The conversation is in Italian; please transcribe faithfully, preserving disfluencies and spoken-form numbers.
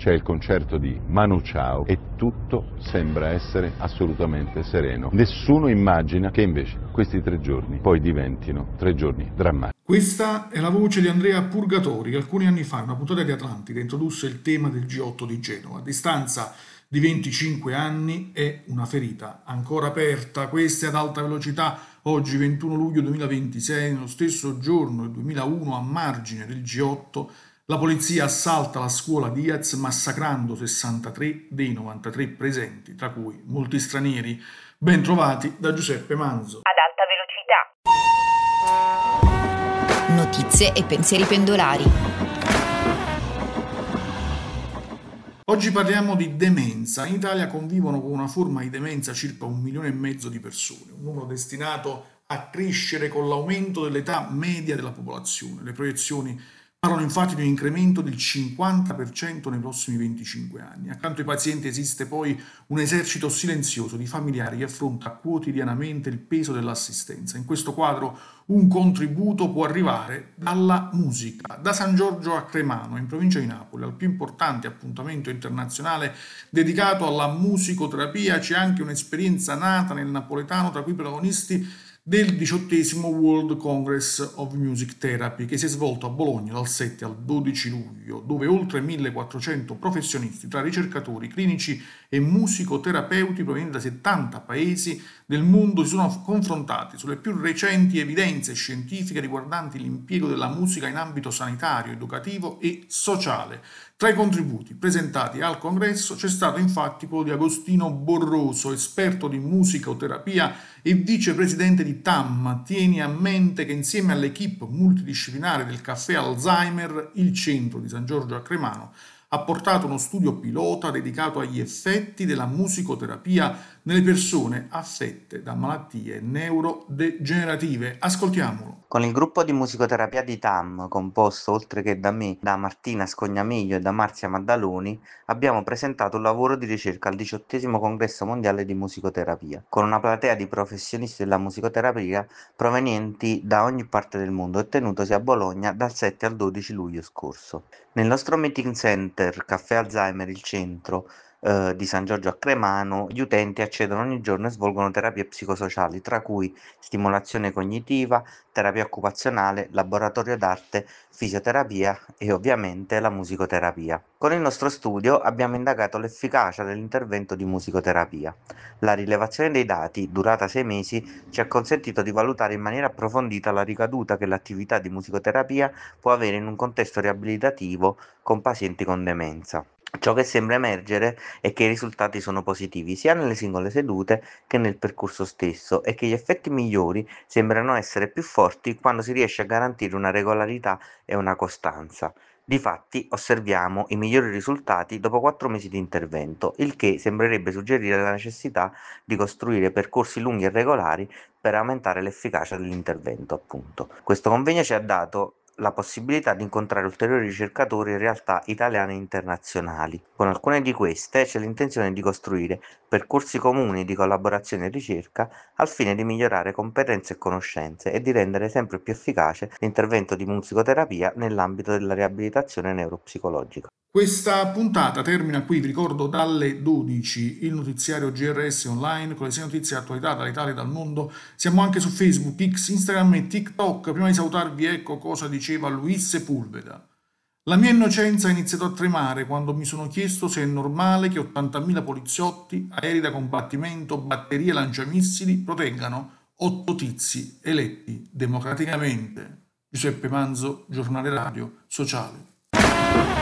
c'è il concerto di Manu Chao e tutto sembra essere assolutamente sereno. Nessuno immagina che invece questi tre giorni poi diventino tre giorni drammatici. Questa è la voce di Andrea Purgatori, che alcuni anni fa in una puntata di Atlantide introdusse il tema del G otto di Genova. A distanza di venticinque anni è una ferita ancora aperta. Questa è ad alta velocità. Oggi, ventuno luglio duemilaventisei, nello stesso giorno del duemilauno, a margine del G otto, la polizia assalta la scuola Diaz massacrando sessantatré dei novantatré presenti, tra cui molti stranieri. Ben trovati da Giuseppe Manzo. Ad alta velocità. Notizie e pensieri pendolari. Oggi parliamo di demenza. In Italia convivono con una forma di demenza circa un milione e mezzo di persone, un numero destinato a crescere con l'aumento dell'età media della popolazione. Le proiezioni parlano infatti di un incremento del cinquanta per cento nei prossimi venticinque anni. Accanto ai pazienti esiste poi un esercito silenzioso di familiari che affronta quotidianamente il peso dell'assistenza. In questo quadro un contributo può arrivare dalla musica. Da San Giorgio a Cremano, in provincia di Napoli, al più importante appuntamento internazionale dedicato alla musicoterapia, c'è anche un'esperienza nata nel napoletano, tra cui protagonisti del diciottesimo World Congress of Music Therapy, che si è svolto a Bologna dal sette al dodici luglio, dove oltre millequattrocento professionisti tra ricercatori, clinici e musicoterapeuti provenienti da settanta paesi del mondo si sono confrontati sulle più recenti evidenze scientifiche riguardanti l'impiego della musica in ambito sanitario, educativo e sociale. Tra i contributi presentati al congresso c'è stato infatti quello di Agostino Borroso, esperto di musicoterapia e vicepresidente di T A M. Tieni a mente che insieme all'equipe multidisciplinare del Caffè Alzheimer, il centro di San Giorgio a Cremano ha portato uno studio pilota dedicato agli effetti della musicoterapia nelle persone affette da malattie neurodegenerative. Ascoltiamolo. Con il gruppo di musicoterapia di T A M, composto oltre che da me, da Martina Scognamiglio e da Marzia Maddaloni, abbiamo presentato un lavoro di ricerca al diciottesimo Congresso Mondiale di Musicoterapia, con una platea di professionisti della musicoterapia provenienti da ogni parte del mondo e tenutosi a Bologna dal sette al dodici luglio scorso. Nel nostro meeting center Caffè Alzheimer, il centro eh, di San Giorgio a Cremano, gli utenti accedono ogni giorno e svolgono terapie psicosociali, tra cui stimolazione cognitiva, terapia occupazionale, laboratorio d'arte, fisioterapia e ovviamente la musicoterapia. Con il nostro studio abbiamo indagato l'efficacia dell'intervento di musicoterapia. La rilevazione dei dati, durata sei mesi, ci ha consentito di valutare in maniera approfondita la ricaduta che l'attività di musicoterapia può avere in un contesto riabilitativo con pazienti con demenza. Ciò che sembra emergere è che i risultati sono positivi sia nelle singole sedute che nel percorso stesso e che gli effetti migliori sembrano essere più forti quando si riesce a garantire una regolarità e una costanza. Difatti osserviamo i migliori risultati dopo quattro mesi di intervento, il che sembrerebbe suggerire la necessità di costruire percorsi lunghi e regolari per aumentare l'efficacia dell'intervento, appunto. Questo convegno ci ha dato la possibilità di incontrare ulteriori ricercatori in realtà italiane e internazionali. Con alcune di queste c'è l'intenzione di costruire percorsi comuni di collaborazione e ricerca al fine di migliorare competenze e conoscenze e di rendere sempre più efficace l'intervento di musicoterapia nell'ambito della riabilitazione neuropsicologica. Questa puntata termina qui, vi ricordo dalle dodici il notiziario G R S online con le sei notizie di attualità dall'Italia e dal mondo. Siamo anche su Facebook, X, Instagram e TikTok. Prima di salutarvi ecco cosa diceva Luis Sepulveda. La mia innocenza ha iniziato a tremare quando mi sono chiesto se è normale che ottantamila poliziotti, aerei da combattimento, batterie e lanciamissili proteggano otto tizi eletti democraticamente. Giuseppe Manzo, Giornale Radio Sociale.